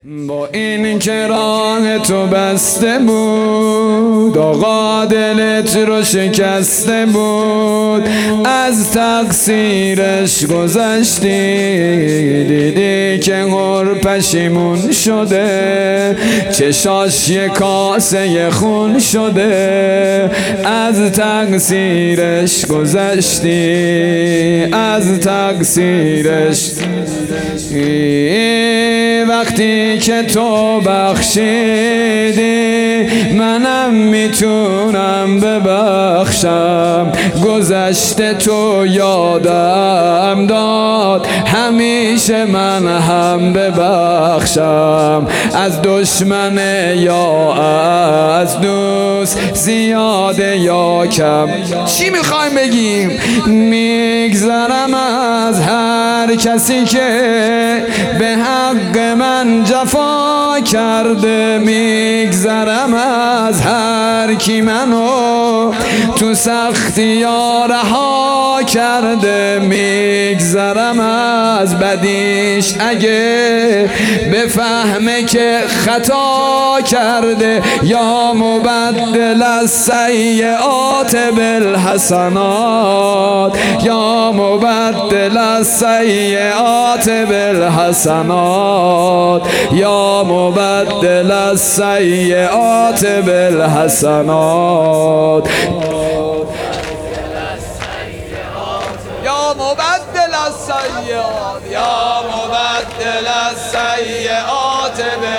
با این که راه تو بسته بود، آقا دلت رو شکسته بود، از تقصیرش گذشتی، دیدی که غر پشیمون شده، چشاش یه کاسه خون شده، از تقصیرش گذشتی، از تقصیرش. وقتی که تو بخشیدی، منم میتونم ببخشم، گذشته تو یادم داد، همیشه من هم ببخشم، از دشمن یا از دوست، زیاده یا کم. چی میخوایم بگیم؟ میگذرم از هر کسی که به حق من جفا کرده، میگذرم از هر کی منو تو سختی ها رها کرده، میگذرم از بدیش اگه بفهمه که خطا کرده، یا مبدل السیئات بالحسنات، یا مبدل السیئات بالحسنات، یا مبدل السیئات بالحسنات، یا مبدل السیئات، یا مبدل السیئات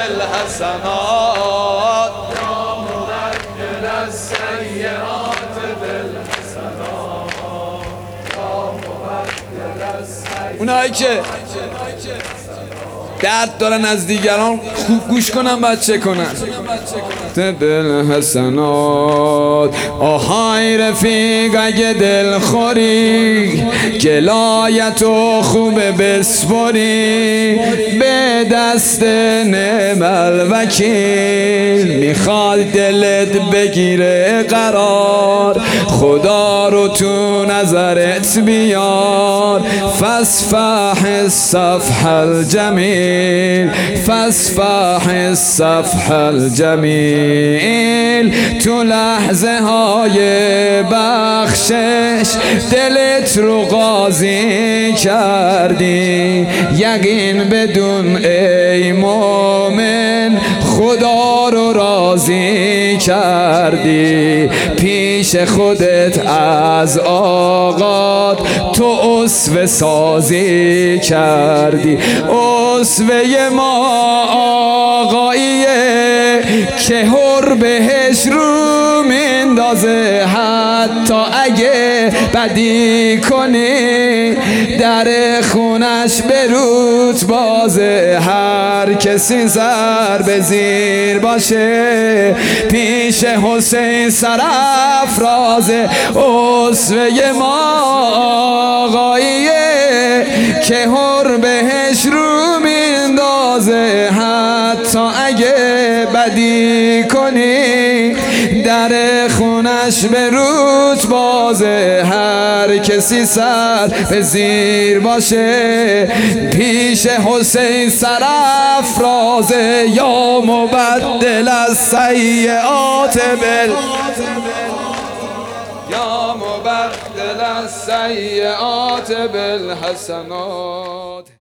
بالحسنات، یا مبدل السیئات بالحسنات، یا مبدل السیئات. اونایی که درد دارن از دیگران خوب گوش کنن، بچه کنن. بالحسنات. آهای رفیق اگه دل خوری، گلایتو خوب بسپری به دست نعم الوکیل، میخواد دلت بگیره قرار، خدا رو تو نظرت بیار، فاصفح الصفح الجمیل، فاصفح الصفح الجمیل. تو لحظه های بخشش دلت رو قاضی کردی، یقین بدون ای مومن خدا رو راضی کردی، پیش خودت از آغات تو اسوه سازی کردی. اسوه ما آقاییه که هر بهش رو میندازه، حتی اگه بدی کنی در خونش بروت بازه، هر کسی سر به زیر باشه پیش حسین سرافرازه. اسوه ما آقاییه که هر بهش رو میندازه، حتی اگه بدی کنی در خونش به روت بازه، هر کسی سر به زیر باشه پیش حسین سرافرازه، یا مبدل السیئات یا مبدل السیئات بالحسنات.